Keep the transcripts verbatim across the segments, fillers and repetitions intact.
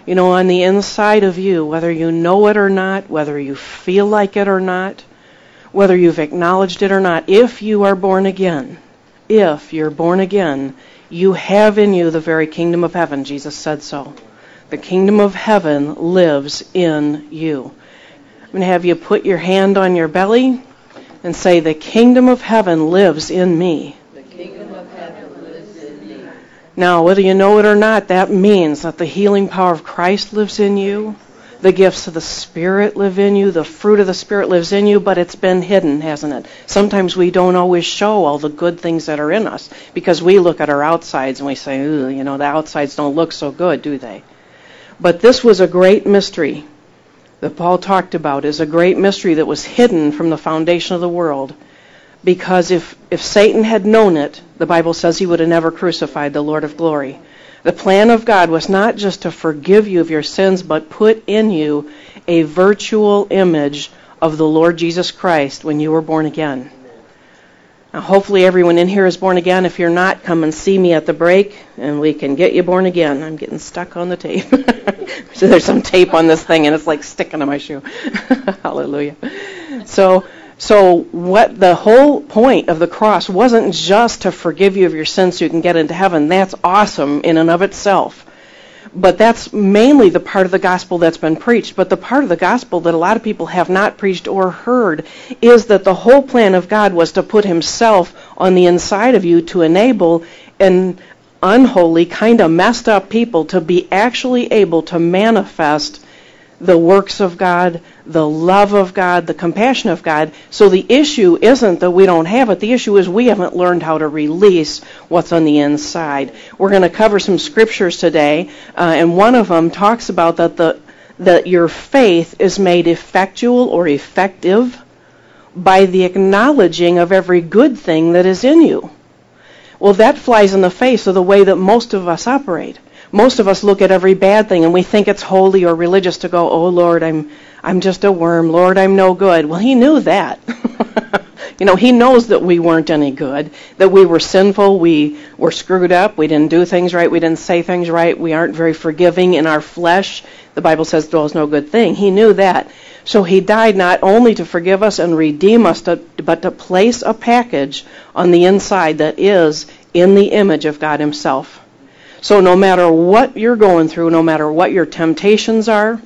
You know, on the inside of you, whether you know it or not, whether you feel like it or not, whether you've acknowledged it or not, if you are born again, if you're born again, you have in you the very kingdom of heaven. Jesus said so. The kingdom of heaven lives in you. I'm going to have you put your hand on your belly and say, the kingdom of heaven lives in me. The kingdom of heaven lives in me. Now, whether you know it or not, that means that the healing power of Christ lives in you. The gifts of the Spirit live in you. The fruit of the Spirit lives in you, but it's been hidden, hasn't it? Sometimes we don't always show all the good things that are in us because we look at our outsides and we say, ooh, you know, the outsides don't look so good, do they? But this was a great mystery that Paul talked about, is a great mystery that was hidden from the foundation of the world. Because if, if Satan had known it, the Bible says he would have never crucified the Lord of glory. The plan of God was not just to forgive you of your sins, but put in you a virtual image of the Lord Jesus Christ when you were born again. Now, hopefully everyone in here is born again. If you're not, come and see me at the break, and we can get you born again. I'm getting stuck on the tape. So there's some tape on this thing, and it's like sticking to my shoe. Hallelujah. So, so what the whole point of the cross wasn't just to forgive you of your sins so you can get into heaven. That's awesome in and of itself. But that's mainly the part of the gospel that's been preached. But the part of the gospel that a lot of people have not preached or heard is that the whole plan of God was to put himself on the inside of you to enable an unholy, kind of messed up people to be actually able to manifest the works of God, the love of God, the compassion of God. So the issue isn't that we don't have it. The issue is we haven't learned how to release what's on the inside. We're going to cover some scriptures today, uh, and one of them talks about that the that your faith is made effectual or effective by the acknowledging of every good thing that is in you. Well, that flies in the face of the way that most of us operate. Most of us look at every bad thing and we think it's holy or religious to go, oh, Lord, I'm I'm just a worm. Lord, I'm no good. Well, he knew that. You know, he knows that we weren't any good, that we were sinful, we were screwed up, we didn't do things right, we didn't say things right, we aren't very forgiving in our flesh. The Bible says dwells no good thing. He knew that. So he died not only to forgive us and redeem us, to, but to place a package on the inside that is in the image of God himself. So no matter what you're going through, no matter what your temptations are,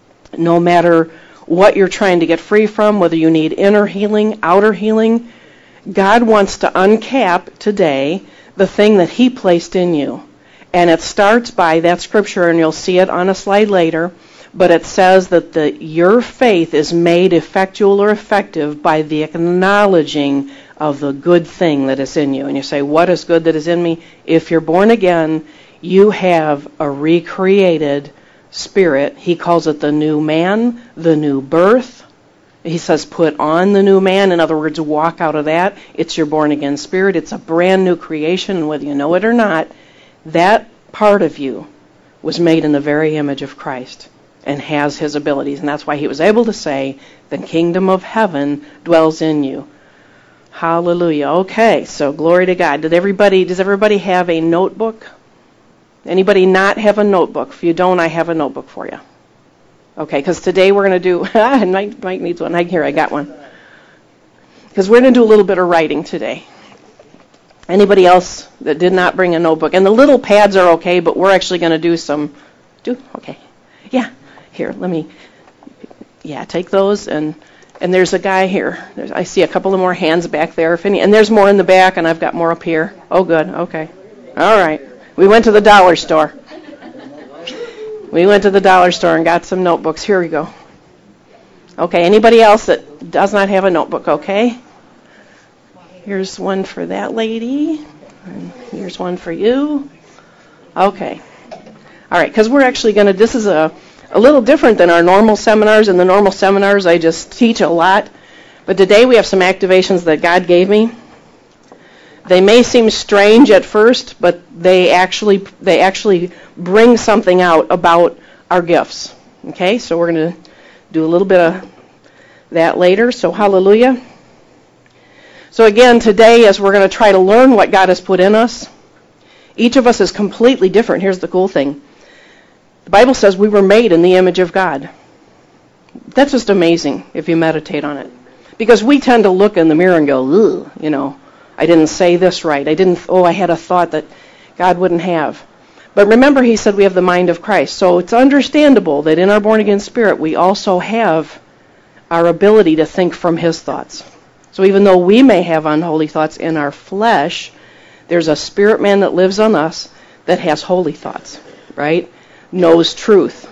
no matter what you're trying to get free from, whether you need inner healing, outer healing, God wants to uncap today the thing that he placed in you. And it starts by that scripture, and you'll see it on a slide later, but it says that the, your faith is made effectual or effective by the acknowledging of the good thing that is in you. And you say, what is good that is in me? If you're born again, you have a recreated spirit. He calls it the new man, the new birth. He says put on the new man. In other words, walk out of that. It's your born again spirit. It's a brand new creation, and whether you know it or not, that part of you was made in the very image of Christ and has his abilities. And that's why he was able to say, the kingdom of heaven dwells in you. Hallelujah. Okay, so glory to God. Did everybody, does everybody have a notebook? Anybody not have a notebook? If you don't, I have a notebook for you. Okay, because today we're going to do, Mike, Mike needs one. I, here, I got one. Because we're going to do a little bit of writing today. Anybody else that did not bring a notebook? And the little pads are okay, but we're actually going to do some, do, okay. Yeah, here, let me, yeah, take those, and and there's a guy here. There's, I see a couple of more hands back there, if any, and there's more in the back, and I've got more up here. Oh, good, okay. All right. We went to the dollar store. We went to the dollar store and got some notebooks. Here we go. Okay, anybody else that does not have a notebook, okay? Here's one for that lady. And here's one for you. Okay. All right, because we're actually going to, this is a, a little different than our normal seminars. In the normal seminars, I just teach a lot. But today we have some activations that God gave me. They may seem strange at first, but they actually they actually bring something out about our gifts. Okay, so we're going to do a little bit of that later. So hallelujah. So again, today, as we're going to try to learn what God has put in us, each of us is completely different. Here's the cool thing. The Bible says we were made in the image of God. That's just amazing if you meditate on it. Because we tend to look in the mirror and go, ugh, you know, I didn't say this right. I didn't, oh, I had a thought that God wouldn't have. But remember, he said we have the mind of Christ. So it's understandable that in our born-again spirit, we also have our ability to think from his thoughts. So even though we may have unholy thoughts in our flesh, there's a spirit man that lives on us that has holy thoughts, right? Knows truth.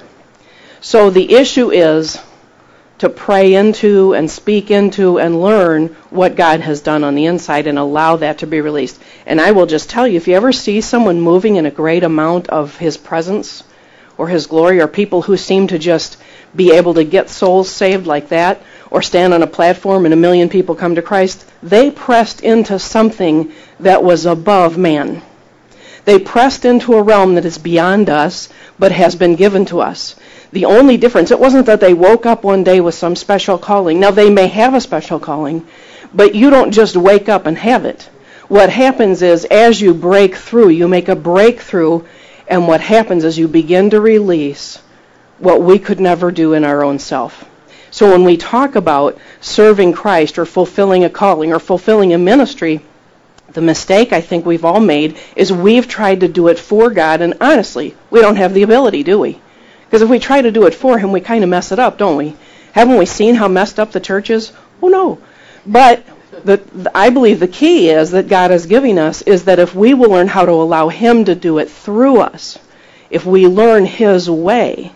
So the issue is to pray into and speak into and learn what God has done on the inside and allow that to be released. And I will just tell you, if you ever see someone moving in a great amount of his presence or his glory, or people who seem to just be able to get souls saved like that, or stand on a platform and a million people come to Christ, they pressed into something that was above man. They pressed into a realm that is beyond us, but has been given to us. The only difference, it wasn't that they woke up one day with some special calling. Now, they may have a special calling, but you don't just wake up and have it. What happens is, as you break through, you make a breakthrough, and what happens is you begin to release what we could never do in our own self. So when we talk about serving Christ or fulfilling a calling or fulfilling a ministry, the mistake I think we've all made is we've tried to do it for God, and honestly, we don't have the ability, do we? Because if we try to do it for him, we kind of mess it up, don't we? Haven't we seen how messed up the church is? Oh, no. But the, the, I believe the key is that God is giving us is that if we will learn how to allow him to do it through us, if we learn his way.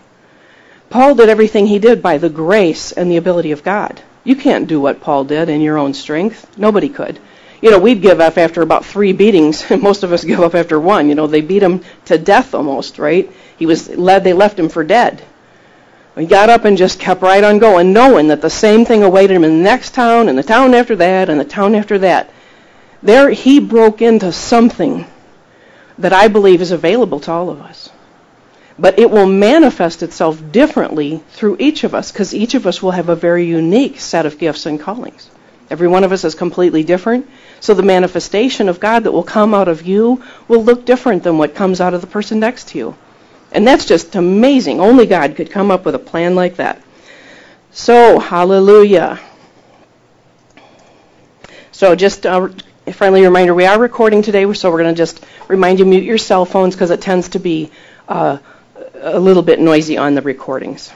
Paul did everything he did by the grace and the ability of God. You can't do what Paul did in your own strength. Nobody could. You know, we'd give up after about three beatings, and most of us give up after one. You know, they beat him to death almost, right? He was led, they left him for dead. He got up and just kept right on going, knowing that the same thing awaited him in the next town, and the town after that, and the town after that. There, he broke into something that I believe is available to all of us. But it will manifest itself differently through each of us, because each of us will have a very unique set of gifts and callings. Every one of us is completely different. So the manifestation of God that will come out of you will look different than what comes out of the person next to you. And that's just amazing. Only God could come up with a plan like that. So, hallelujah. So just a friendly reminder, we are recording today, so we're going to just remind you, mute your cell phones, because it tends to be uh, a little bit noisy on the recordings.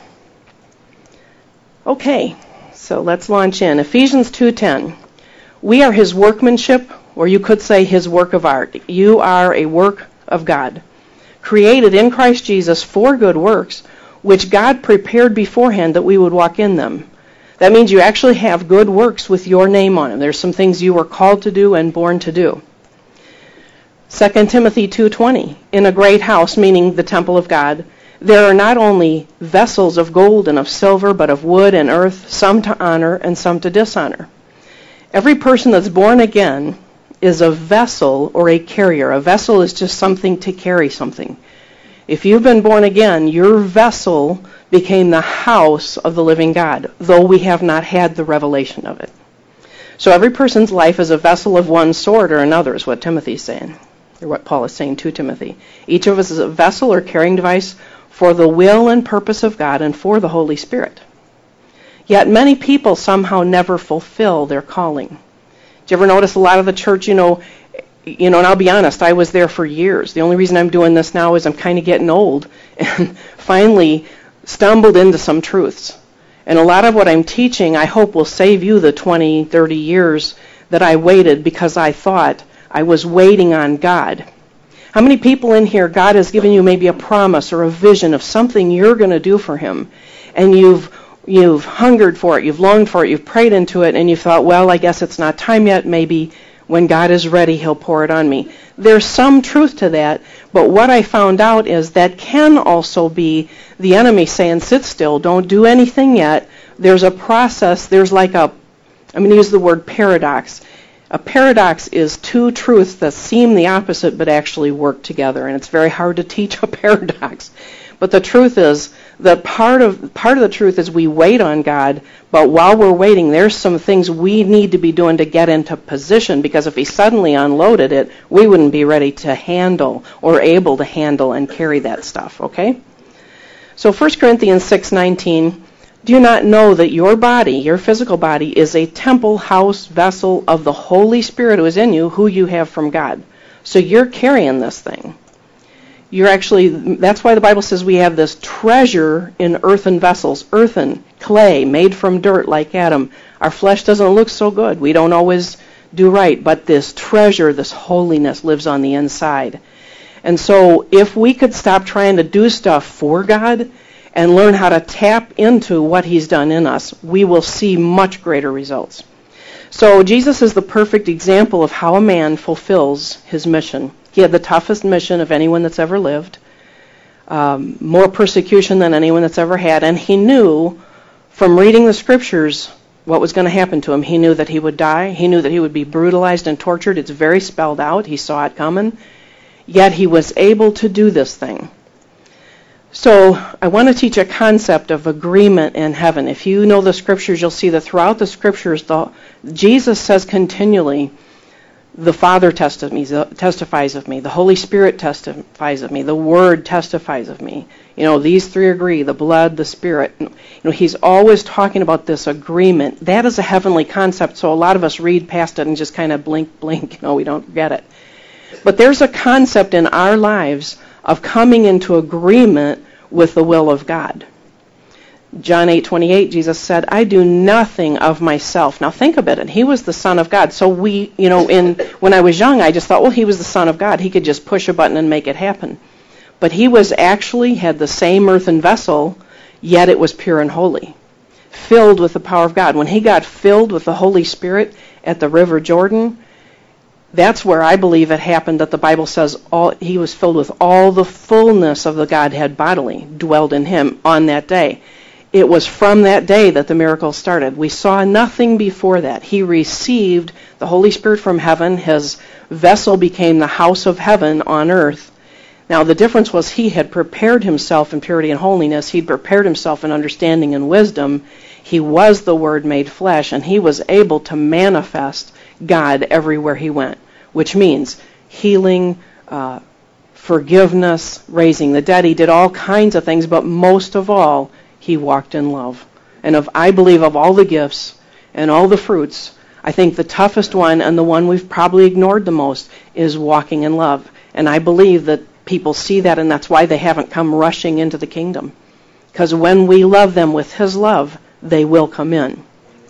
Okay, so let's launch in. Ephesians two ten. We are his workmanship, or you could say his work of art. You are a work of God, created in Christ Jesus for good works, which God prepared beforehand that we would walk in them. That means you actually have good works with your name on them. There's some things you were called to do and born to do. Second Timothy two twenty. In a great house, meaning the temple of God, there are not only vessels of gold and of silver, but of wood and earth, some to honor and some to dishonor. Every person that's born again is a vessel or a carrier. A vessel is just something to carry something. If you've been born again, your vessel became the house of the living God, though we have not had the revelation of it. So every person's life is a vessel of one sort or another, is what Timothy's saying, or what Paul is saying to Timothy. Each of us is a vessel or carrying device for the will and purpose of God and for the Holy Spirit. Yet many people somehow never fulfill their calling. Do you ever notice a lot of the church, you know, you know, and I'll be honest, I was there for years. The only reason I'm doing this now is I'm kind of getting old and finally stumbled into some truths. And a lot of what I'm teaching, I hope, will save you the twenty, thirty years that I waited because I thought I was waiting on God. How many people in here, God has given you maybe a promise or a vision of something you're going to do for him, and you've You've hungered for it, you've longed for it, you've prayed into it, and you thought, well, I guess it's not time yet. Maybe when God is ready, he'll pour it on me. There's some truth to that, but what I found out is that can also be the enemy saying, sit still, don't do anything yet. There's a process, there's like a, I'm going to use the word paradox. A paradox is two truths that seem the opposite but actually work together, and it's very hard to teach a paradox. But the truth is that part of part of the truth is we wait on God, but while we're waiting, there's some things we need to be doing to get into position, because if he suddenly unloaded it, we wouldn't be ready to handle or able to handle and carry that stuff, okay? So First Corinthians six nineteen, do you not know that your body, your physical body, is a temple, house, vessel of the Holy Spirit who is in you, who you have from God? So you're carrying this thing. You're actually, that's why the Bible says we have this treasure in earthen vessels, earthen, clay, made from dirt like Adam. Our flesh doesn't look so good. We don't always do right, but this treasure, this holiness lives on the inside. And so if we could stop trying to do stuff for God and learn how to tap into what he's done in us, we will see much greater results. So Jesus is the perfect example of how a man fulfills his mission. He had the toughest mission of anyone that's ever lived, um, more persecution than anyone that's ever had, and he knew from reading the scriptures what was going to happen to him. He knew that he would die. He knew that he would be brutalized and tortured. It's very spelled out. He saw it coming. Yet he was able to do this thing. So I want to teach a concept of agreement in heaven. If you know the scriptures, you'll see that throughout the scriptures, the, Jesus says continually, the Father testifies of me, the Holy Spirit testifies of me, the Word testifies of me. You know, these three agree, the blood, the Spirit. You know, he's always talking about this agreement. That is a heavenly concept, so a lot of us read past it and just kind of blink, blink, you know, we don't get it. But there's a concept in our lives of coming into agreement with the will of God. John eight twenty-eight, Jesus said, I do nothing of myself. Now think about it. He was the Son of God. So we, you know, in when I was young, I just thought, well, he was the Son of God. He could just push a button and make it happen. But he was actually, had the same earthen vessel, yet it was pure and holy, filled with the power of God. When he got filled with the Holy Spirit at the River Jordan, that's where I believe it happened, that the Bible says all, he was filled with all the fullness of the Godhead bodily, dwelled in him on that day. It was from that day that the miracle started. We saw nothing before that. He received the Holy Spirit from heaven. His vessel became the house of heaven on earth. Now, the difference was he had prepared himself in purity and holiness. He'd prepared himself in understanding and wisdom. He was the Word made flesh, and he was able to manifest God everywhere he went, which means healing, uh, forgiveness, raising the dead. He did all kinds of things, but most of all, he walked in love. And of, I believe of all the gifts and all the fruits, I think the toughest one and the one we've probably ignored the most is walking in love. And I believe that people see that, and that's why they haven't come rushing into the kingdom. Because when we love them with his love, they will come in.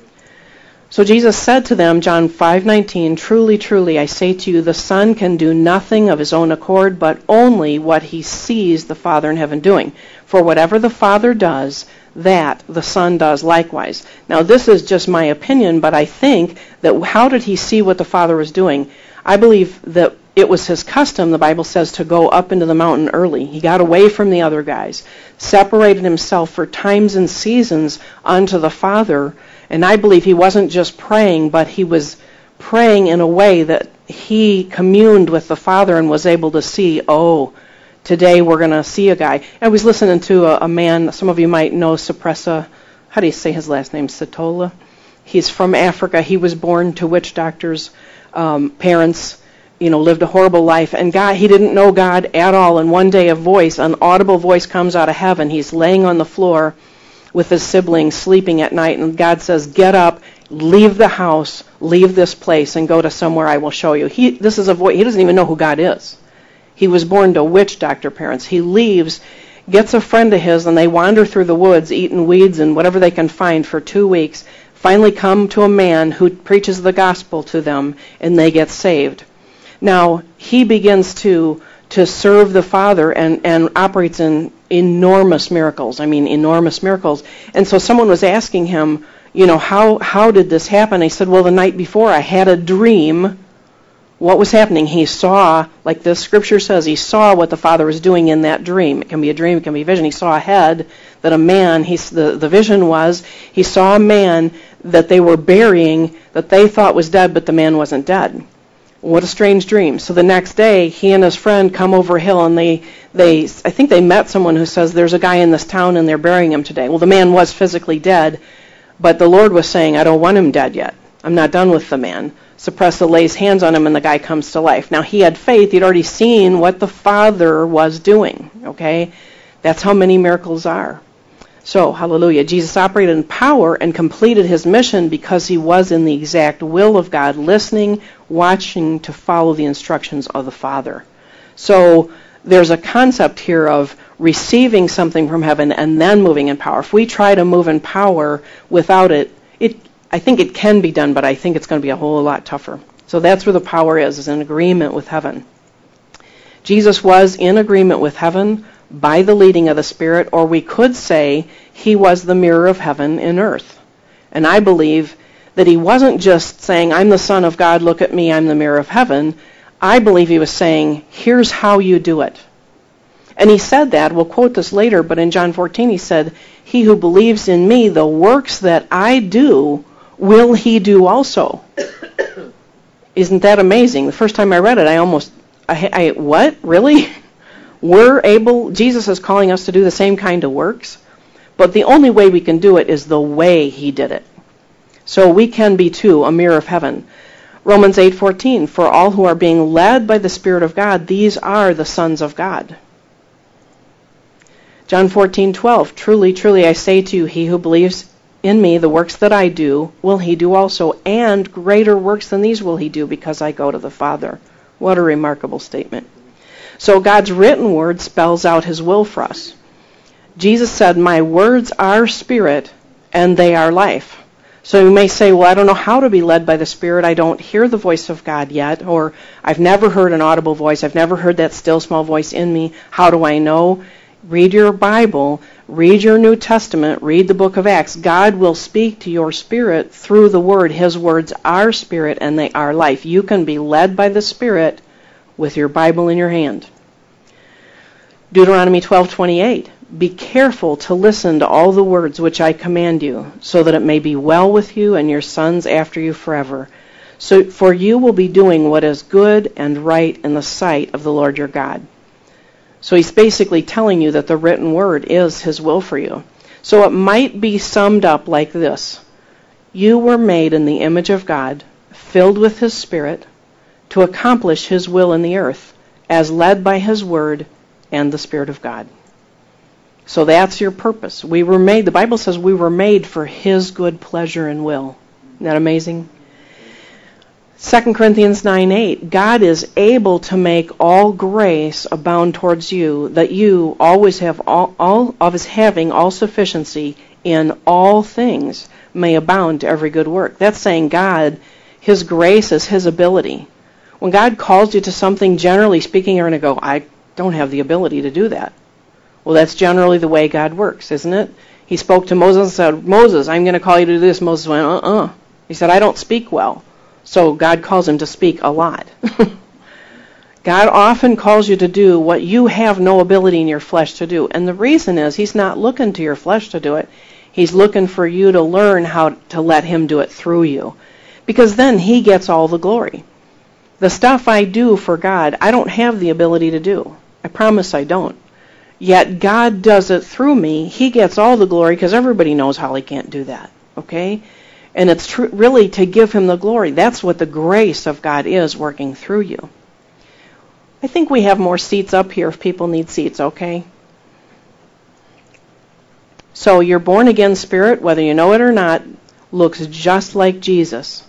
So Jesus said to them, John five nineteen, truly, truly, I say to you, the Son can do nothing of his own accord, but only what he sees the Father in heaven doing. For whatever the Father does, that the Son does likewise. Now, this is just my opinion, but I think that how did he see what the Father was doing? I believe that it was his custom, the Bible says, to go up into the mountain early. He got away from the other guys, separated himself for times and seasons unto the Father. And I believe he wasn't just praying, but he was praying in a way that he communed with the Father and was able to see, oh, today we're going to see a guy. I was listening to a, a man, some of you might know Suppressa, how do you say his last name, Satola? He's from Africa. He was born to witch doctors' um, parents, you know, lived a horrible life. And God, he didn't know God at all. And one day a voice, an audible voice comes out of heaven. He's laying on the floor with his siblings sleeping at night, and God says, get up, leave the house, leave this place, and go to somewhere I will show you. He, this is a voice, he doesn't even know who God is. He was born to witch doctor parents. He leaves, gets a friend of his, and they wander through the woods, eating weeds and whatever they can find for two weeks, finally come to a man who preaches the gospel to them, and they get saved. Now, he begins to to serve the Father and, and operates in enormous miracles. I mean, enormous miracles. And so someone was asking him, you know, how, how did this happen? He said, well, the night before I had a dream. What was happening? He saw, like the scripture says, he saw what the Father was doing in that dream. It can be a dream, it can be a vision. He saw ahead that a man, he, the, the vision was, he saw a man that they were burying that they thought was dead, but the man wasn't dead. What a strange dream. So the next day, he and his friend come over a hill, and they, they, I think they met someone who says, there's a guy in this town, and they're burying him today. Well, the man was physically dead, but the Lord was saying, I don't want him dead yet. I'm not done with the man. Suppressa lays hands on him, and the guy comes to life. Now, he had faith. He'd already seen what the Father was doing, okay? That's how many miracles are. So, hallelujah. Jesus operated in power and completed his mission because he was in the exact will of God, listening, watching to follow the instructions of the Father. So, there's a concept here of receiving something from heaven and then moving in power. If we try to move in power without it, it I think it can be done, but I think it's going to be a whole lot tougher. So that's where the power is, is in agreement with heaven. Jesus was in agreement with heaven by the leading of the Spirit, or we could say he was the mirror of heaven in earth. And I believe that he wasn't just saying, I'm the Son of God, look at me, I'm the mirror of heaven. I believe he was saying, here's how you do it. And he said that, we'll quote this later, but in John fourteen he said, he who believes in me, the works that I do, will he do also. Isn't that amazing? The first time I read it, I almost, I, I what? Really? We're able, Jesus is calling us to do the same kind of works, but the only way we can do it is the way he did it. So we can be, too, a mirror of heaven. Romans eight fourteen, for all who are being led by the Spirit of God, these are the sons of God. John fourteen twelve, truly, truly, I say to you, he who believes in me, the works that I do, will he do also, and greater works than these will he do, because I go to the Father. What a remarkable statement. So God's written word spells out his will for us. Jesus said, my words are spirit, and they are life. So you may say, well, I don't know how to be led by the Spirit. I don't hear the voice of God yet, or I've never heard an audible voice. I've never heard that still small voice in me. How do I know? Read your Bible. Read your New Testament. Read the book of Acts. God will speak to your spirit through the Word. His words are spirit, and they are life. You can be led by the Spirit with your Bible in your hand. Deuteronomy twelve twenty-eight. Be careful to listen to all the words which I command you, so that it may be well with you and your sons after you forever. So, for you will be doing what is good and right in the sight of the Lord your God. So he's basically telling you that the written word is his will for you. So it might be summed up like this. You were made in the image of God, filled with his Spirit, to accomplish his will in the earth, as led by his word and the Spirit of God. So that's your purpose. We were made, the Bible says we were made for his good pleasure and will. Isn't that amazing? Second Corinthians nine eight, God is able to make all grace abound towards you, that you always have all, all of his having all sufficiency in all things may abound to every good work. That's saying God, his grace is his ability. When God calls you to something, generally speaking, you're going to go, I don't have the ability to do that. Well, that's generally the way God works, isn't it? He spoke to Moses and said, Moses, I'm going to call you to do this. Moses went, uh-uh. He said, I don't speak well. So God calls him to speak a lot. God often calls you to do what you have no ability in your flesh to do. And the reason is he's not looking to your flesh to do it. He's looking for you to learn how to let him do it through you. Because then he gets all the glory. The stuff I do for God, I don't have the ability to do. I promise I don't. Yet God does it through me. He gets all the glory because everybody knows Holly can't do that. Okay? And it's tr- really to give him the glory. That's what the grace of God is working through you. I think we have more seats up here if people need seats, okay? So your born-again spirit, whether you know it or not, looks just like Jesus.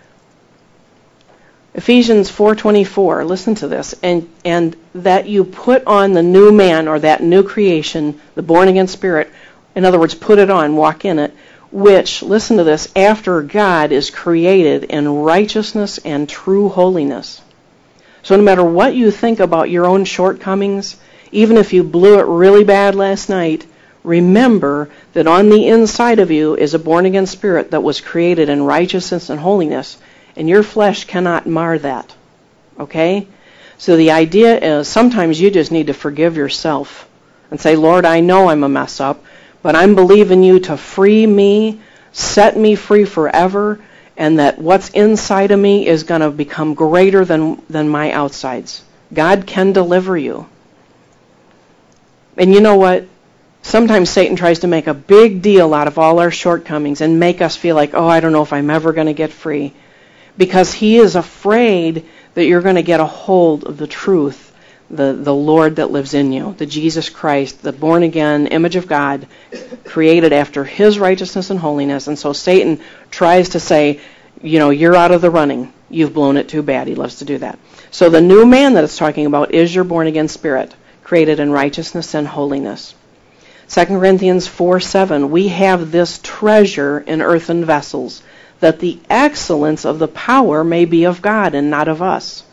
Ephesians four twenty-four, listen to this, and and that you put on the new man, or that new creation, the born-again spirit, in other words, put it on, walk in it, which, listen to this, after God is created in righteousness and true holiness. So no matter what you think about your own shortcomings, even if you blew it really bad last night, remember that on the inside of you is a born-again spirit that was created in righteousness and holiness, and your flesh cannot mar that. Okay? So the idea is sometimes you just need to forgive yourself and say, Lord, I know I'm a mess up, but I'm believing you to free me, set me free forever, and that what's inside of me is going to become greater than, than my outsides. God can deliver you. And you know what? Sometimes Satan tries to make a big deal out of all our shortcomings and make us feel like, oh, I don't know if I'm ever going to get free. Because he is afraid that you're going to get a hold of the truth the, the Lord that lives in you, the Jesus Christ, the born-again image of God, created after his righteousness and holiness. And so Satan tries to say, you know, you're out of the running. You've blown it too bad. He loves to do that. So the new man that it's talking about is your born-again spirit, created in righteousness and holiness. Second Corinthians four seven, we have this treasure in earthen vessels, that the excellence of the power may be of God and not of us.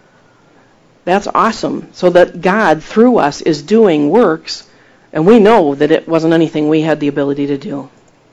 That's awesome. So that God, through us, is doing works, and we know that it wasn't anything we had the ability to do.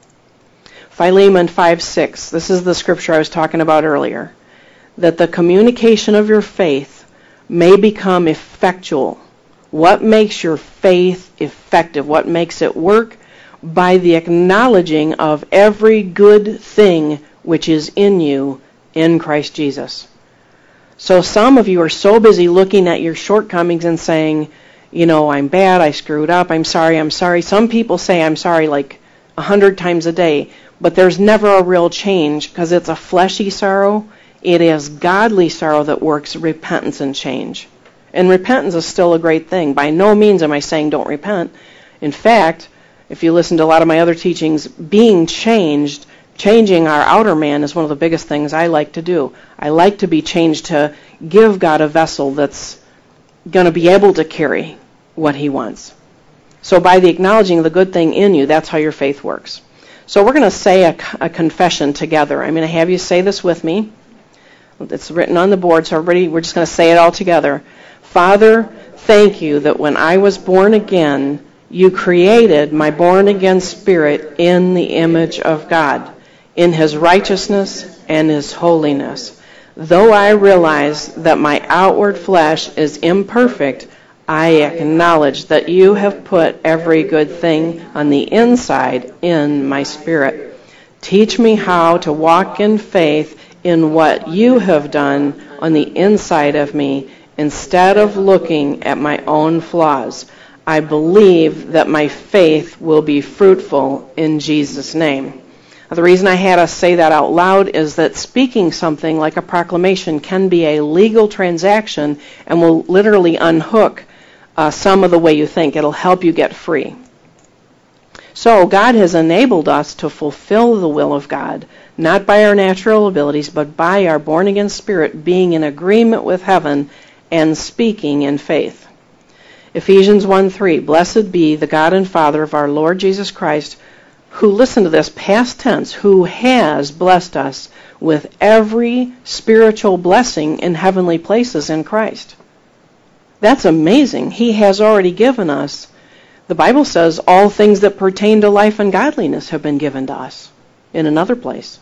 Philemon five six, this is the scripture I was talking about earlier, that the communication of your faith may become effectual. What makes your faith effective? What makes it work? By the acknowledging of every good thing which is in you in Christ Jesus. So some of you are so busy looking at your shortcomings and saying, you know, I'm bad, I screwed up, I'm sorry, I'm sorry. Some people say I'm sorry like a hundred times a day, but there's never a real change because it's a fleshy sorrow. It is godly sorrow that works repentance and change. And repentance is still a great thing. By no means am I saying don't repent. In fact, if you listen to a lot of my other teachings, being changed, changing our outer man is one of the biggest things I like to do. I like to be changed to give God a vessel that's going to be able to carry what he wants. So by the acknowledging of the good thing in you, that's how your faith works. So we're going to say a, a confession together. I'm going to have you say this with me. It's written on the board, so everybody, we're just going to say it all together. Father, thank you that when I was born again, you created my born-again spirit in the image of God, in his righteousness and his holiness. Though I realize that my outward flesh is imperfect, I acknowledge that you have put every good thing on the inside in my spirit. Teach me how to walk in faith in what you have done on the inside of me instead of looking at my own flaws. I believe that my faith will be fruitful in Jesus' name. The reason I had us say that out loud is that speaking something like a proclamation can be a legal transaction and will literally unhook uh, some of the way you think. It'll help you get free. So God has enabled us to fulfill the will of God, not by our natural abilities, but by our born-again spirit being in agreement with heaven and speaking in faith. Ephesians one three, blessed be the God and Father of our Lord Jesus Christ, who, listen to this, past tense, who has blessed us with every spiritual blessing in heavenly places in Christ. That's amazing. He has already given us. The Bible says all things that pertain to life and godliness have been given to us in another place.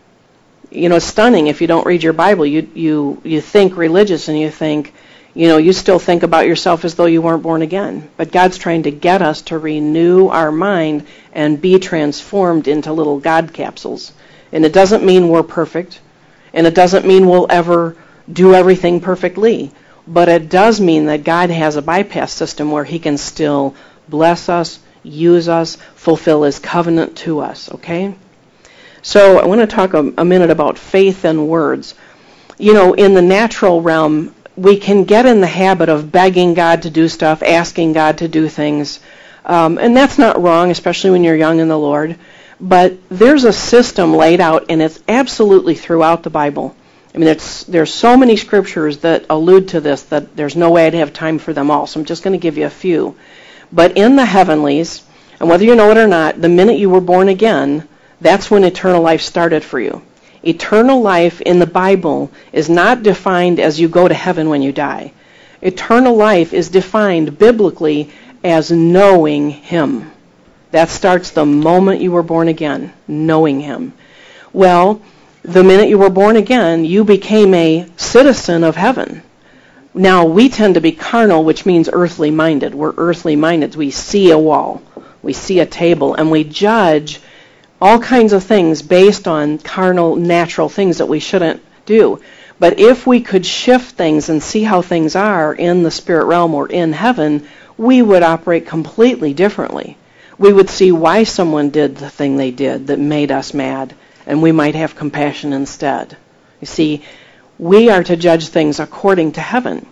You know, it's stunning if you don't read your Bible. You you you think religious and you think, you know, you still think about yourself as though you weren't born again. But God's trying to get us to renew our mind and be transformed into little God capsules. And it doesn't mean we're perfect. And it doesn't mean we'll ever do everything perfectly. But it does mean that God has a bypass system where he can still bless us, use us, fulfill his covenant to us, okay? So I want to talk a, a minute about faith and words. You know, in the natural realm, we can get in the habit of begging God to do stuff, asking God to do things. Um, and that's not wrong, especially when you're young in the Lord. But there's a system laid out, and it's absolutely throughout the Bible. I mean, it's, there's so many scriptures that allude to this that there's no way I'd have time for them all. So I'm just going to give you a few. But in the heavenlies, and whether you know it or not, the minute you were born again, that's when eternal life started for you. Eternal life in the Bible is not defined as you go to heaven when you die. Eternal life is defined biblically as knowing him. That starts the moment you were born again, knowing him. Well, the minute you were born again, you became a citizen of heaven. Now, we tend to be carnal, which means earthly minded. We're earthly minded. We see a wall, we see a table, and we judge all kinds of things based on carnal, natural things that we shouldn't do. But if we could shift things and see how things are in the spirit realm or in heaven, we would operate completely differently. We would see why someone did the thing they did that made us mad, and we might have compassion instead. You see, we are to judge things according to heaven.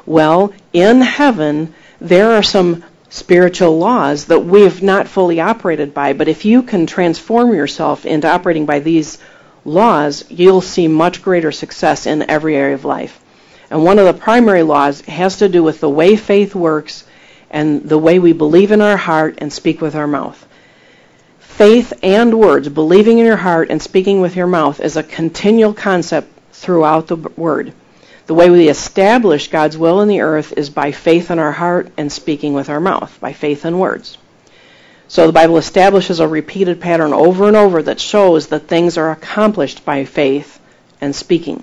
Well, in heaven, there are some spiritual laws that we have not fully operated by, but if you can transform yourself into operating by these laws, you'll see much greater success in every area of life. And one of the primary laws has to do with the way faith works and the way we believe in our heart and speak with our mouth. Faith and words, believing in your heart and speaking with your mouth, is a continual concept throughout the Word. The way we establish God's will in the earth is by faith in our heart and speaking with our mouth, by faith and words. So the Bible establishes a repeated pattern over and over that shows that things are accomplished by faith and speaking.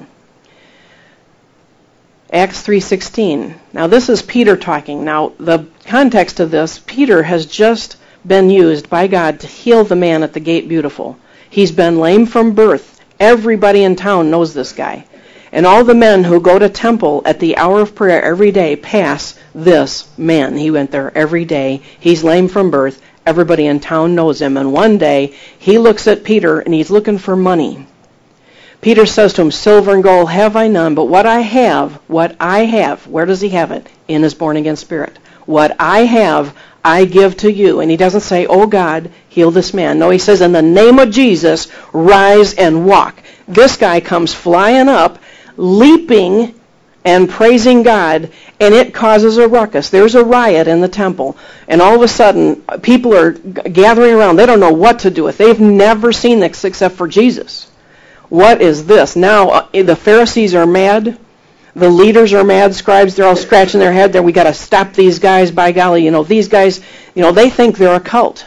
Acts three sixteen. Now this is Peter talking. Now the context of this, Peter has just been used by God to heal the man at the Gate Beautiful. He's been lame from birth. Everybody in town knows this guy. And all the men who go to temple at the hour of prayer every day pass this man. He went there every day. He's lame from birth. Everybody in town knows him. And one day, he looks at Peter, and he's looking for money. Peter says to him, "Silver and gold have I none, but what I have, what I have," where does he have it? In his born-again spirit. "What I have, I give to you." And he doesn't say, "Oh God, heal this man." No, he says, "In the name of Jesus, rise and walk." This guy comes flying up, leaping and praising God, and it causes a ruckus. There's a riot in the temple, and all of a sudden, people are g- gathering around. They don't know what to do with it. They've never seen this except for Jesus. What is this? Now, uh, the Pharisees are mad. The leaders are mad. Scribes, they're all scratching their head there. We got to stop these guys, by golly. You know, these guys, you know, they think they're a cult.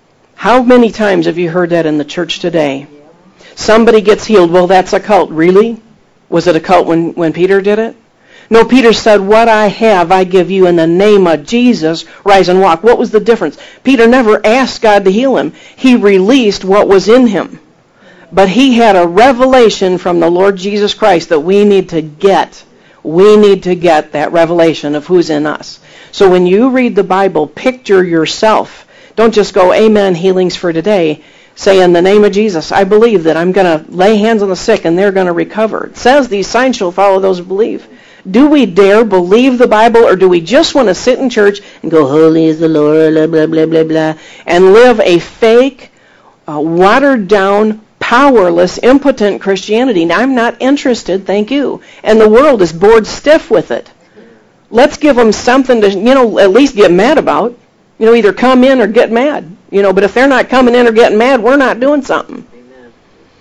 How many times have you heard that in the church today? Somebody gets healed. Well, that's a cult. Really? Was it a cult when, when Peter did it? No, Peter said, "What I have, I give you in the name of Jesus. Rise and walk." What was the difference? Peter never asked God to heal him. He released what was in him. But he had a revelation from the Lord Jesus Christ that we need to get. We need to get that revelation of who's in us. So when you read the Bible, picture yourself. Don't just go, "Amen, healings for today." Say, "In the name of Jesus, I believe that I'm going to lay hands on the sick and they're going to recover." It says these signs shall follow those who believe. Do we dare believe the Bible, or do we just want to sit in church and go, "Holy is the Lord," blah, blah, blah, blah, blah, and live a fake, uh, watered-down, powerless, impotent Christianity? Now, I'm not interested, thank you. And the world is bored stiff with it. Let's give them something to, you know, at least get mad about. You know, either come in or get mad. You know, but if they're not coming in or getting mad, we're not doing something. Amen.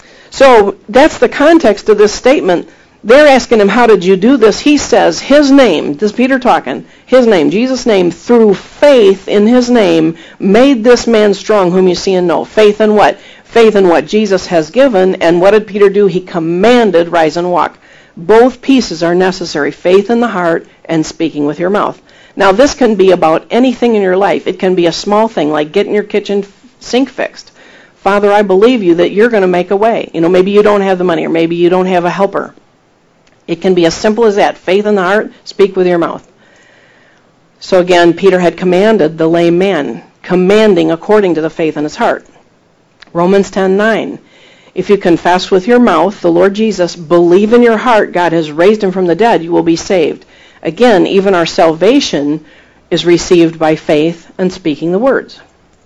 So that's the context of this statement. They're asking him, "How did you do this?" He says, his name, this is Peter talking, his name, Jesus' name, through faith in his name, made this man strong whom you see and know. Faith in what? Faith in what Jesus has given. And what did Peter do? He commanded, "Rise and walk." Both pieces are necessary, faith in the heart and speaking with your mouth. Now, this can be about anything in your life. It can be a small thing, like getting your kitchen sink fixed. "Father, I believe you that you're going to make a way." You know, maybe you don't have the money, or maybe you don't have a helper. It can be as simple as that. Faith in the heart, speak with your mouth. So again, Peter had commanded the lame man, commanding according to the faith in his heart. Romans ten nine. If you confess with your mouth the Lord Jesus, believe in your heart God has raised him from the dead, you will be saved. Again, even our salvation is received by faith and speaking the words.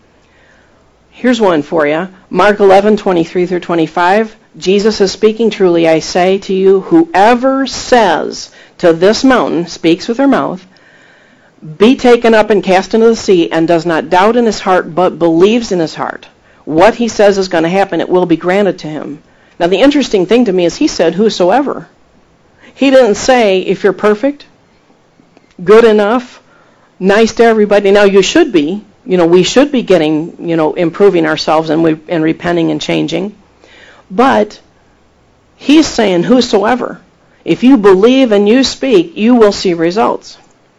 Here's one for you. Mark eleven twenty-three through twenty-five. Jesus is speaking, "Truly I say to you, whoever says to this mountain," speaks with her mouth, "be taken up and cast into the sea," and does not doubt in his heart, but believes in his heart, what he says is going to happen, it will be granted to him. Now the interesting thing to me is he said, "Whosoever." He didn't say, if you're perfect, good enough, nice to everybody. Now you should be. You know, we should be getting, you know, improving ourselves and, we, and repenting and changing. But he's saying, "Whosoever." If you believe and you speak, you will see results.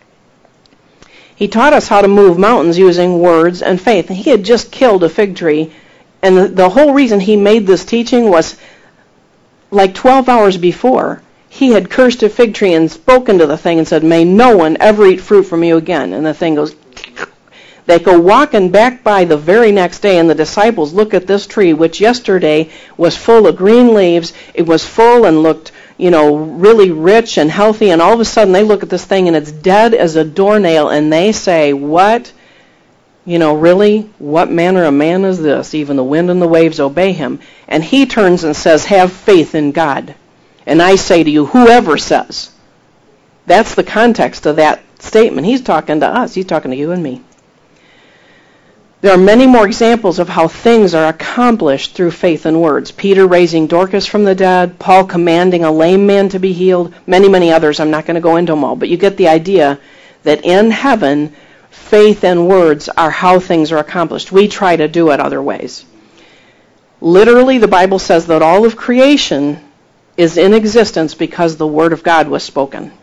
He taught us how to move mountains using words and faith. He had just killed a fig tree, and the, the whole reason he made this teaching was like twelve hours before, he had cursed a fig tree and spoken to the thing and said, "May no one ever eat fruit from you again." And the thing goes, they go walking back by the very next day, and the disciples look at this tree, which yesterday was full of green leaves. It was full and looked, you know, really rich and healthy, and all of a sudden they look at this thing and it's dead as a doornail, and they say, what? You know, really? What manner of man is this? Even the wind and the waves obey him. And he turns and says, have faith in God. And I say to you, whoever says. That's the context of that statement. He's talking to us. He's talking to you and me. There are many more examples of how things are accomplished through faith and words. Peter raising Dorcas from the dead, Paul commanding a lame man to be healed, many, many others. I'm not going to go into them all, but you get the idea that in heaven, faith and words are how things are accomplished. We try to do it other ways. Literally, the Bible says that all of creation is in existence because the Word of God was spoken.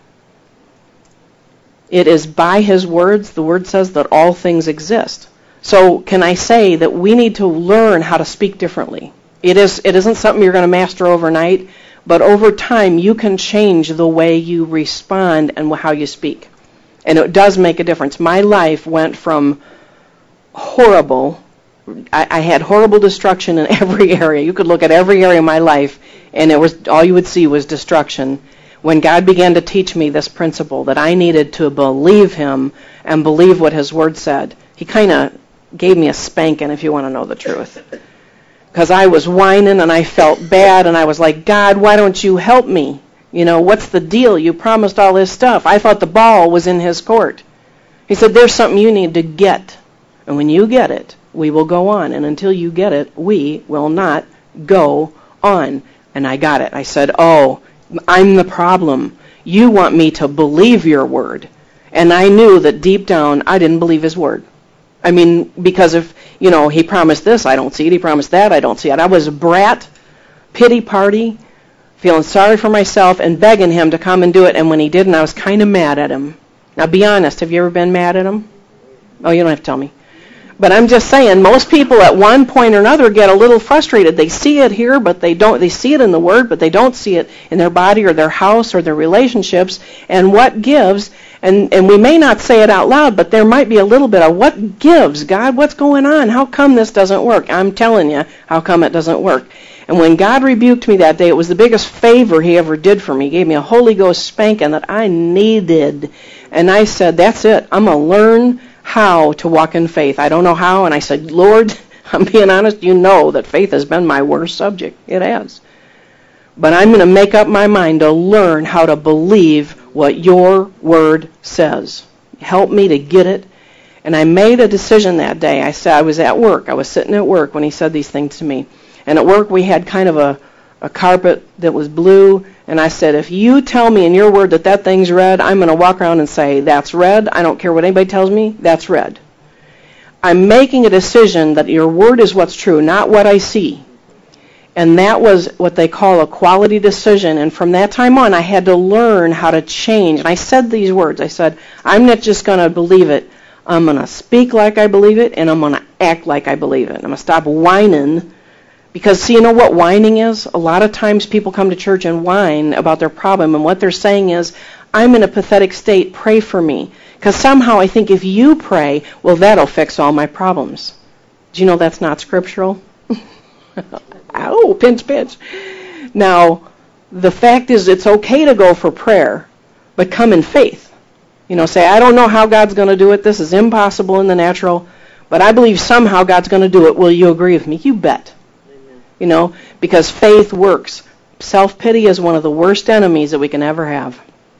It is by His words, the Word says, that all things exist. So can I say that we need to learn how to speak differently? It is, it isn't something you're going to master overnight, but over time you can change the way you respond and how you speak. And it does make a difference. My life went from horrible, I, I had horrible destruction in every area. You could look at every area of my life, and it was all you would see was destruction. When God began to teach me this principle that I needed to believe Him and believe what His Word said, He kind of gave me a spanking, if you want to know the truth. Because I was whining and I felt bad, and I was like, God, why don't you help me? You know, what's the deal? You promised all this stuff. I thought the ball was in His court. He said, there's something you need to get. And when you get it, we will go on. And until you get it, we will not go on. And I got it. I said, oh, I'm the problem. You want me to believe your word. And I knew that deep down, I didn't believe His word. I mean, because if, you know, He promised this, I don't see it. He promised that, I don't see it. I was a brat, pity party, feeling sorry for myself and begging Him to come and do it. And when He didn't, I was kind of mad at Him. Now, be honest. Have you ever been mad at Him? Oh, you don't have to tell me. But I'm just saying, most people at one point or another get a little frustrated. They see it here, but they don't. They see it in the Word, but they don't see it in their body or their house or their relationships. And what gives, and, and we may not say it out loud, but there might be a little bit of, what gives, God? What's going on? How come this doesn't work? I'm telling you, how come it doesn't work? And when God rebuked me that day, it was the biggest favor He ever did for me. He gave me a Holy Ghost spanking that I needed. And I said, that's it. I'm going to learn how to walk in faith. I don't know how. And I said, Lord, I'm being honest, you know that faith has been my worst subject. It has. But I'm going to make up my mind to learn how to believe what your word says. Help me to get it. And I made a decision that day. I said, I was at work. I was sitting at work when He said these things to me. And at work we had kind of a, a carpet that was blue. And I said, if you tell me in your word that that thing's red, I'm going to walk around and say, that's red. I don't care what anybody tells me. That's red. I'm making a decision that your word is what's true, not what I see. And that was what they call a quality decision. And from that time on, I had to learn how to change. And I said these words. I said, I'm not just going to believe it. I'm going to speak like I believe it, and I'm going to act like I believe it. I'm going to stop whining. Because, see, you know what whining is? A lot of times people come to church and whine about their problem, and what they're saying is, I'm in a pathetic state, pray for me. Because somehow I think if you pray, well, that'll fix all my problems. Do you know that's not scriptural? Ow, pinch, pinch. Now, the fact is it's okay to go for prayer, but come in faith. You know, say, I don't know how God's going to do it. This is impossible in the natural, but I believe somehow God's going to do it. Will you agree with me? You bet. You know, because faith works. Self-pity is one of the worst enemies that we can ever have.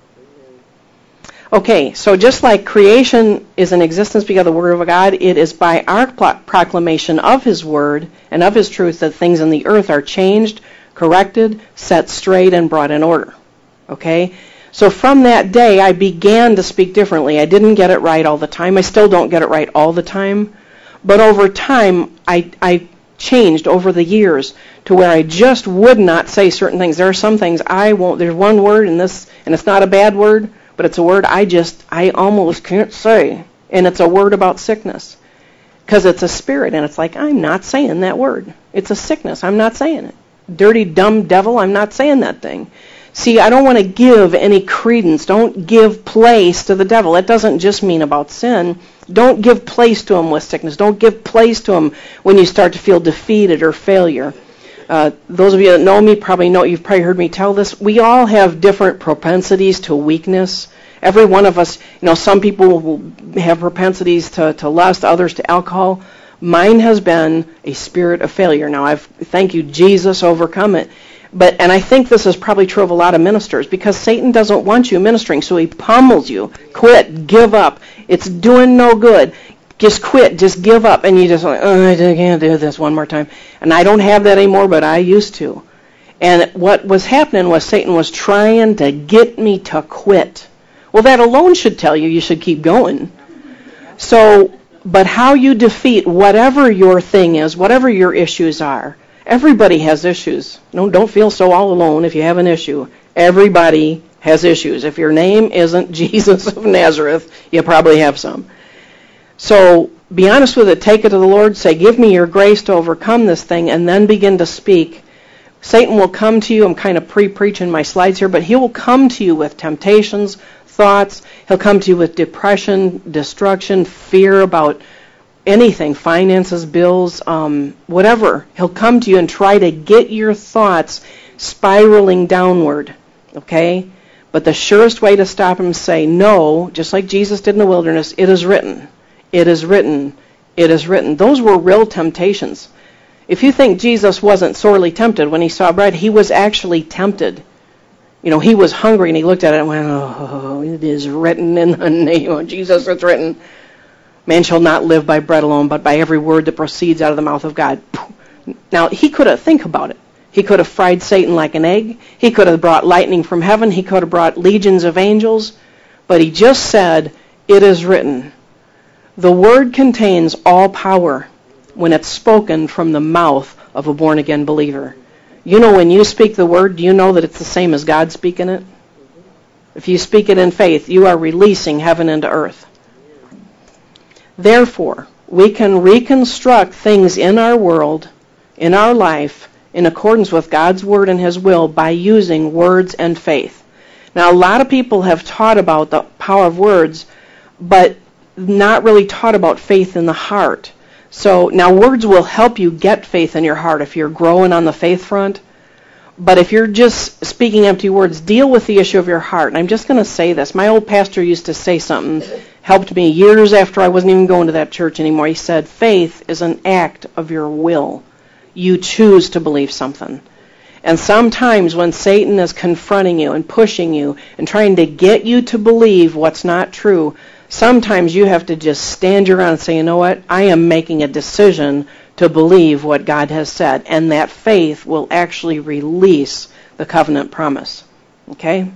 Okay, so just like creation is in existence because of the Word of God, it is by our proclamation of His Word and of His truth that things in the earth are changed, corrected, set straight, and brought in order. Okay? So from that day, I began to speak differently. I didn't get it right all the time. I still don't get it right all the time. But over time, I... I changed over the years to where I just would not say certain things. There are some things I won't, there's one word in this, and it's not a bad word, but it's a word I just, I almost can't say. And it's a word about sickness. Because it's a spirit, and it's like, I'm not saying that word. It's a sickness. I'm not saying it. Dirty, dumb devil, I'm not saying that thing. See, I don't want to give any credence. Don't give place to the devil. That doesn't just mean about sin. Don't give place to him with sickness. Don't give place to him when you start to feel defeated or failure. Uh, those of you that know me probably know, you've probably heard me tell this, we all have different propensities to weakness. Every one of us, you know, some people will have propensities to, to lust, others to alcohol. Mine has been a spirit of failure. Now, I've, thank you, Jesus, overcome it. But, and I think this is probably true of a lot of ministers, because Satan doesn't want you ministering, so he pummels you. Quit, give up. It's doing no good. Just quit, just give up. And you just like, oh, I can't do this one more time. And I don't have that anymore, but I used to. And what was happening was Satan was trying to get me to quit. Well, that alone should tell you you should keep going. So, but how you defeat whatever your thing is, whatever your issues are, everybody has issues. Don't, don't feel so all alone if you have an issue. Everybody has issues. If your name isn't Jesus of Nazareth, you probably have some. So be honest with it. Take it to the Lord. Say, give me your grace to overcome this thing, and then begin to speak. Satan will come to you. I'm kind of pre-preaching my slides here, but he will come to you with temptations, thoughts. He'll come to you with depression, destruction, fear about anything, finances, bills, um, whatever. He'll come to you and try to get your thoughts spiraling downward, okay? But the surest way to stop him is say, no, just like Jesus did in the wilderness, it is written. It is written. It is written. Those were real temptations. If you think Jesus wasn't sorely tempted when he saw bread, he was actually tempted. You know, he was hungry and he looked at it and went, oh, it is written in the name of Jesus, it's written. Man shall not live by bread alone, but by every word that proceeds out of the mouth of God. Now, he could have, think about it. He could have fried Satan like an egg. He could have brought lightning from heaven. He could have brought legions of angels. But he just said, it is written. The word contains all power when it's spoken from the mouth of a born-again believer. You know, when you speak the word, do you know that it's the same as God speaking it? If you speak it in faith, you are releasing heaven into earth. Therefore, we can reconstruct things in our world, in our life, in accordance with God's word and his will by using words and faith. Now, a lot of people have taught about the power of words, but not really taught about faith in the heart. So now words will help you get faith in your heart if you're growing on the faith front. But if you're just speaking empty words, deal with the issue of your heart. And I'm just going to say this. My old pastor used to say something, helped me years after I wasn't even going to that church anymore. He said, faith is an act of your will. You choose to believe something. And sometimes when Satan is confronting you and pushing you and trying to get you to believe what's not true, sometimes you have to just stand your ground and say, you know what, I am making a decision to believe what God has said. And that faith will actually release the covenant promise. Okay?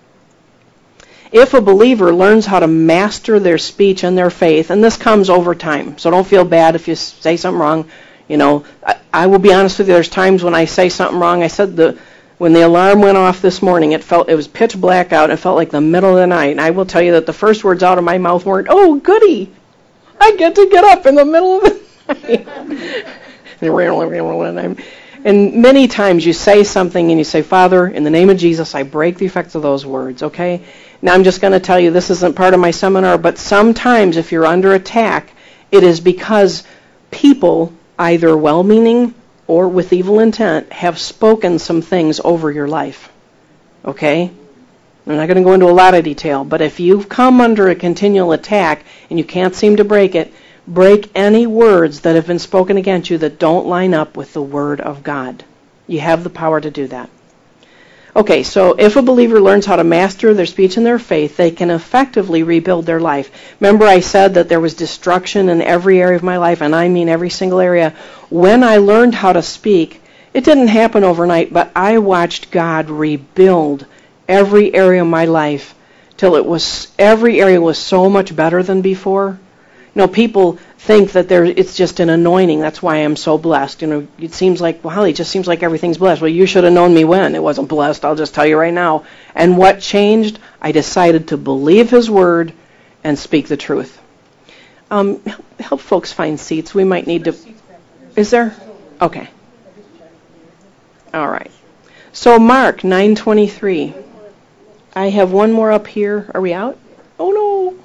If a believer learns how to master their speech and their faith, and this comes over time, so don't feel bad if you say something wrong. You know, I, I will be honest with you, there's times when I say something wrong. I said the When the alarm went off this morning, it felt it was pitch black out. It felt like the middle of the night. And I will tell you that the first words out of my mouth weren't, oh, goody, I get to get up in the middle of the night. And many times you say something and you say, Father, in the name of Jesus, I break the effects of those words, okay? Now I'm just going to tell you, this isn't part of my seminar, but sometimes if you're under attack, it is because people, either well-meaning or with evil intent, have spoken some things over your life. Okay? I'm not going to go into a lot of detail, but if you've come under a continual attack and you can't seem to break it, break any words that have been spoken against you that don't line up with the Word of God. You have the power to do that. Okay, so if a believer learns how to master their speech and their faith, they can effectively rebuild their life. Remember I said that there was destruction in every area of my life, and I mean every single area. When I learned how to speak, it didn't happen overnight, but I watched God rebuild every area of my life till it was every area was so much better than before. You know, people think that there it's just an anointing. That's why I'm so blessed. You know, it seems like, well, it just seems like everything's blessed. Well, you should have known me when it wasn't blessed. I'll just tell you right now. And what changed? I decided to believe His Word and speak the truth. Um, help, help folks find seats. We might need to. Is there? Okay. All right. So Mark nine twenty-three. I have one more up here. Are we out? Oh no.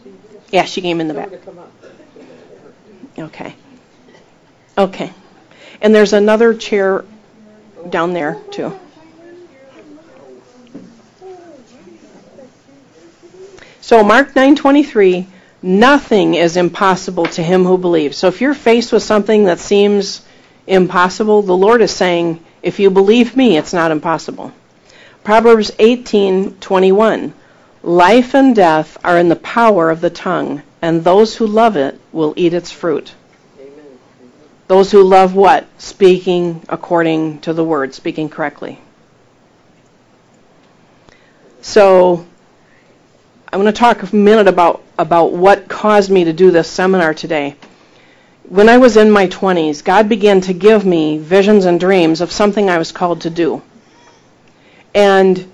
Yeah, she came in the back. Okay. Okay. And there's another chair down there, too. So Mark nine twenty-three, nothing is impossible to him who believes. So if you're faced with something that seems impossible, the Lord is saying, if you believe me, it's not impossible. Proverbs eighteen twenty-one, life and death are in the power of the tongue, and those who love it will eat its fruit. Amen. Those who love what? Speaking according to the word, speaking correctly. So I want to talk a minute about, about what caused me to do this seminar today. When I was in my twenties, God began to give me visions and dreams of something I was called to do. And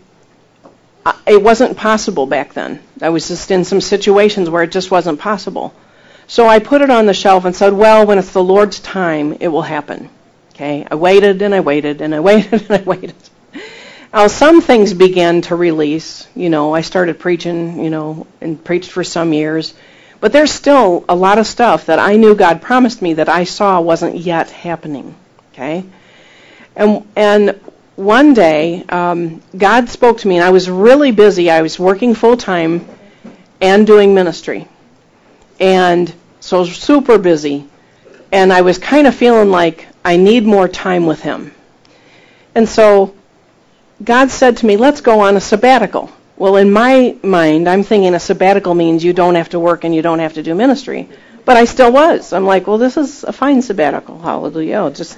it wasn't possible back then. I was just in some situations where it just wasn't possible. So I put it on the shelf and said, well, when it's the Lord's time, it will happen. Okay? I waited and I waited and I waited and I waited. Now, some things began to release. You know, I started preaching, you know, and preached for some years. But there's still a lot of stuff that I knew God promised me that I saw wasn't yet happening. Okay? And and one day, um, God spoke to me, and I was really busy. I was working full-time and doing ministry. And so I was super busy. And I was kind of feeling like I need more time with him. And so God said to me, let's go on a sabbatical. Well, in my mind, I'm thinking a sabbatical means you don't have to work and you don't have to do ministry. But I still was. I'm like, well, this is a fine sabbatical. Hallelujah. I'll just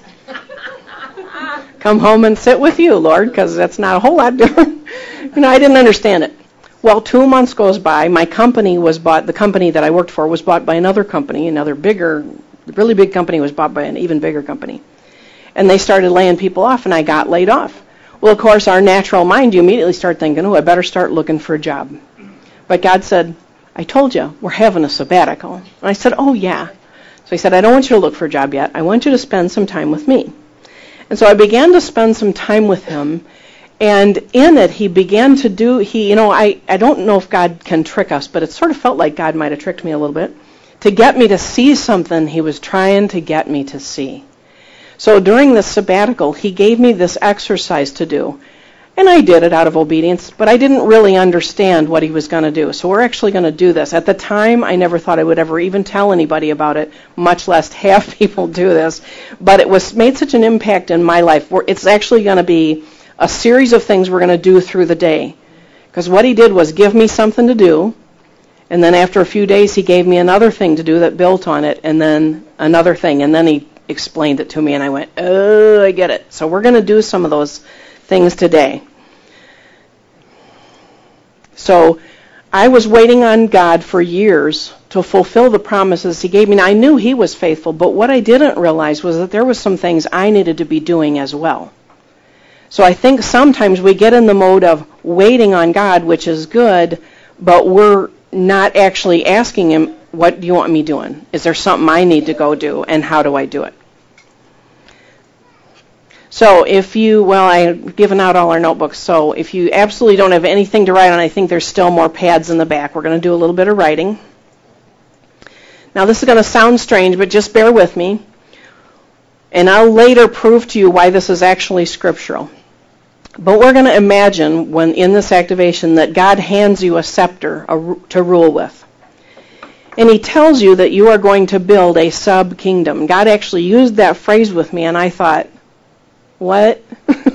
come home and sit with you, Lord, because that's not a whole lot different. You know, I didn't understand it. Well, two months goes by. My company was bought, the company that I worked for was bought by another company, another bigger, really big company was bought by an even bigger company. And they started laying people off, and I got laid off. Well, of course, our natural mind, you immediately start thinking, oh, I better start looking for a job. But God said, I told you, we're having a sabbatical. And I said, oh, yeah. So he said, I don't want you to look for a job yet. I want you to spend some time with me. And so I began to spend some time with him. And in it, he began to do, he, you know, I, I don't know if God can trick us, but it sort of felt like God might have tricked me a little bit, to get me to see something he was trying to get me to see. So during this sabbatical, he gave me this exercise to do. And I did it out of obedience, but I didn't really understand what he was going to do. So we're actually going to do this. At the time, I never thought I would ever even tell anybody about it, much less have people do this. But it was made such an impact in my life. Where it's actually going to be a series of things we're going to do through the day. Because what he did was give me something to do, and then after a few days, he gave me another thing to do that built on it, and then another thing, and then he explained it to me, and I went, oh, I get it. So we're going to do some of those things today. So I was waiting on God for years to fulfill the promises he gave me. Now, I knew he was faithful, but what I didn't realize was that there was some things I needed to be doing as well. So I think sometimes we get in the mode of waiting on God, which is good, but we're not actually asking him, what do you want me doing? Is there something I need to go do, and how do I do it? So if you, well, I've given out all our notebooks, so if you absolutely don't have anything to write on, I think there's still more pads in the back. We're going to do a little bit of writing. Now this is going to sound strange, but just bear with me. And I'll later prove to you why this is actually scriptural. But we're going to imagine, when in this activation, that God hands you a scepter to rule with. And he tells you that you are going to build a sub-kingdom. God actually used that phrase with me, and I thought, what?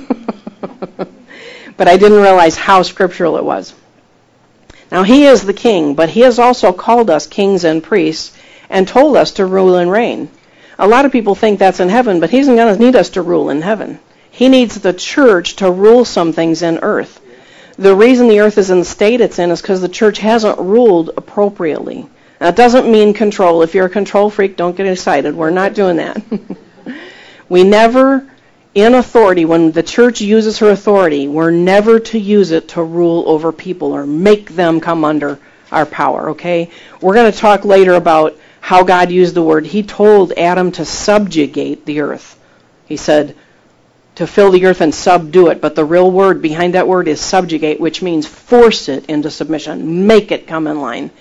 But I didn't realize how scriptural it was. Now, he is the king, but he has also called us kings and priests and told us to rule and reign. A lot of people think that's in heaven, but he isn't going to need us to rule in heaven. He needs the church to rule some things in earth. The reason the earth is in the state it's in is because the church hasn't ruled appropriately. Now, it doesn't mean control. If you're a control freak, don't get excited. We're not doing that. We never, in authority, when the church uses her authority, we're never to use it to rule over people or make them come under our power, okay? We're going to talk later about how God used the word. He told Adam to subjugate the earth. He said to fill the earth and subdue it, but the real word behind that word is subjugate, which means force it into submission, make it come in line.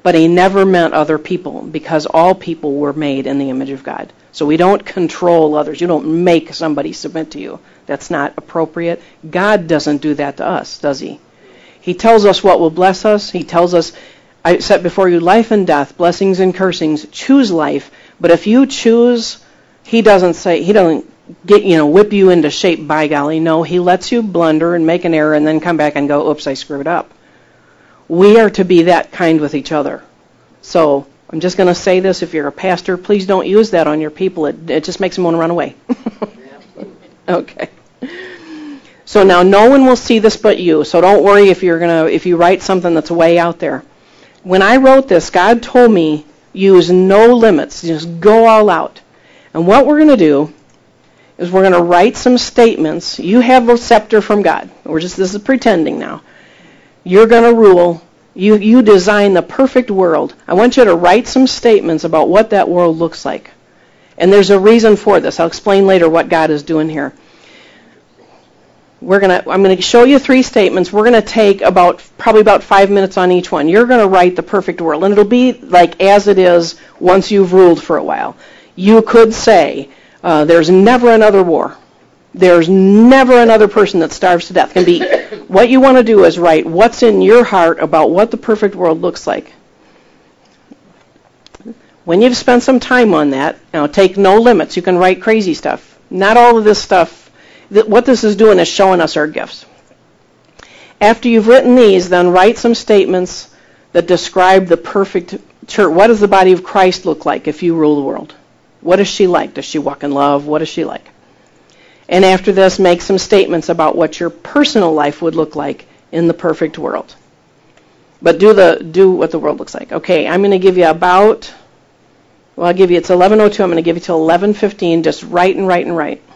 but he never meant other people, because all people were made in the image of God. So we don't control others. You don't make somebody submit to you. That's not appropriate. God doesn't do that to us, does he? He tells us what will bless us. He tells us, I set before you life and death, blessings and cursings. Choose life. But if you choose, he doesn't say, he doesn't get, you know, whip you into shape, by golly. No, he lets you blunder and make an error and then come back and go, oops, I screwed up. We are to be that kind with each other. So I'm just going to say this. If you're a pastor, please don't use that on your people. It, it just makes them want to run away. Okay. So now no one will see this but you. So don't worry if you're gonna if you write something that's way out there. When I wrote this, God told me use no limits. Just go all out. And what we're going to do is we're going to write some statements. You have a scepter from God. We're just this is pretending now. You're going to rule. You you design the perfect world. I want you to write some statements about what that world looks like. And there's a reason for this. I'll explain later what God is doing here. We're gonna I'm going to show you three statements. We're going to take about probably about five minutes on each one. You're going to write the perfect world, and it'll be like as it is once you've ruled for a while. You could say, uh, there's never another war. There's never another person that starves to death. Can be what you want to do is write what's in your heart about what the perfect world looks like. When you've spent some time on that, now take no limits. You can write crazy stuff. Not all of this stuff. What this is doing is showing us our gifts. After you've written these, then write some statements that describe the perfect church. What does the body of Christ look like if you rule the world? What is she like? Does she walk in love? What is she like? And after this, make some statements about what your personal life would look like in the perfect world. But do the do what the world looks like. Okay, I'm going to give you about, well, I'll give you, it's eleven oh two. I'm going to give you till eleven fifteen. Just write and write and write.